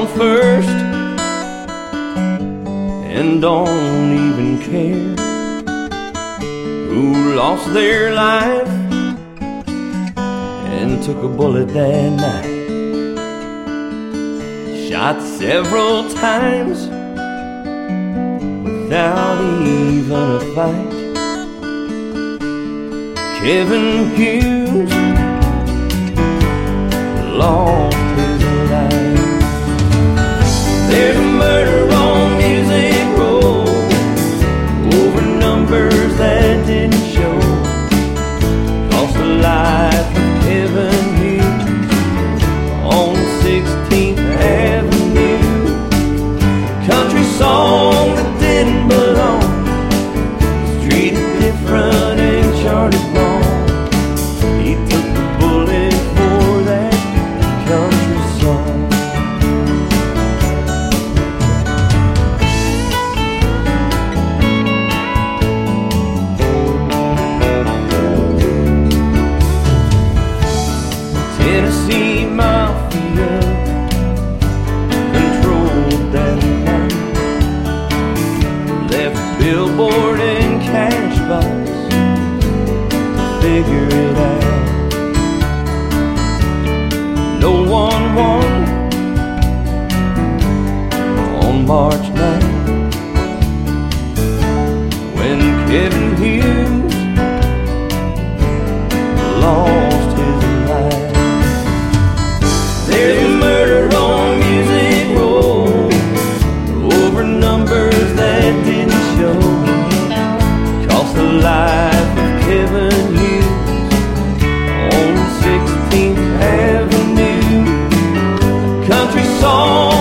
on first and don't even care who lost their life and took a bullet that night. Shot several times without even a fight. Kevin Hughes lost his life. There's a murder on Music Row over numbers that didn't show. Cost the life of Kevin Hughes on 16th Avenue. Country song that didn't belong was treated different and charted wrong. He took the bullet for that country song. Tennessee Mafia controlled that night. Left billboard and cash box to figure it out. No one won on March 9th when Kevin Hughes lost his life. There's a murder on Music Row over numbers that didn't show. Cost the life of Kevin Hughes on 16th Avenue. Country song